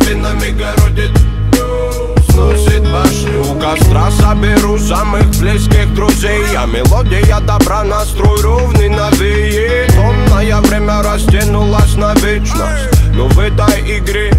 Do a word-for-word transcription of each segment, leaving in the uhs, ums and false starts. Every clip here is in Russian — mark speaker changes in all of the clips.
Speaker 1: спинами городит, сносит башню. У костра соберу самых близких друзей, а мелодия добра настрой ровный навеет. Томное время растянулось на вечность, но в этой игре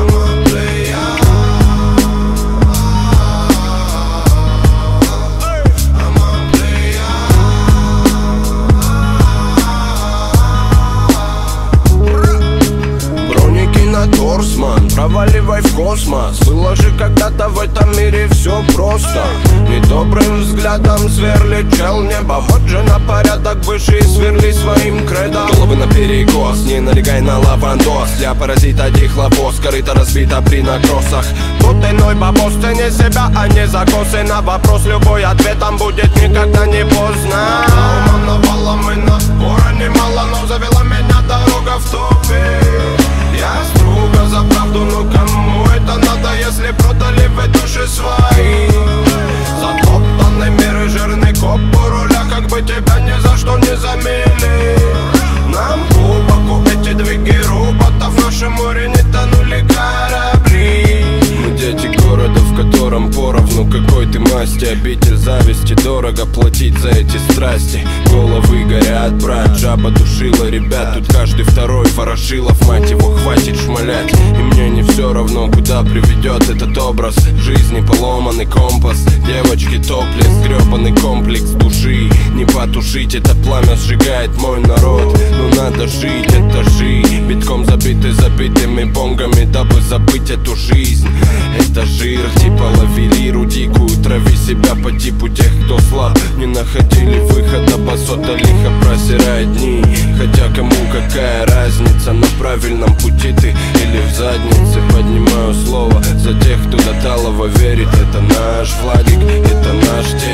Speaker 1: Торсман, проваливай в космос. Было же когда-то в этом мире все просто. Недобрым взглядом сверлит чел небо. Вот же на порядок выше сверли своим кредом. Головы на перекос, не налегай на лавандос. Для паразита дихлофос, корыто разбита при накросах. Тут иной бабос, цени себя, а не закосы. На вопрос любой ответом будет никогда не поздно. Навала мы напора немало, но завела меня дорога в тупик. Я строго за правду, но кому это надо, если продали в души свои? Затоптанный мир и жирный коп у руля, как бы тебя ни за что не замели. Нам глубоко эти двиги роботов, в нашем море не тонули корабли. Мы дети города, в котором поровну какой ты масти. Обитель зависти, дорого платить за эти страсти. Головы горят, брат, жаба душила ребят. Тут каждый второй Ворошилов, мать его, хватит шмалять. И мне не все равно, куда приведет этот образ жизни, поломанный компас. Девочки топлес, гребаный комплекс души. Не потушить это пламя, сжигает мой народ. Но надо жить, это жизнь, битком забиты забитыми бонгами, дабы забыть эту жизнь. Это жир, типа лавелиру дикую, трави себя по типу тех, кто слаб. Не находили выхода, басота лихо просирает дни. Хотя кому какая разница, на правильном пути ты или в заднице. Поднимаю слово за тех, кто до талого верит. Это наш Владик, это наш день.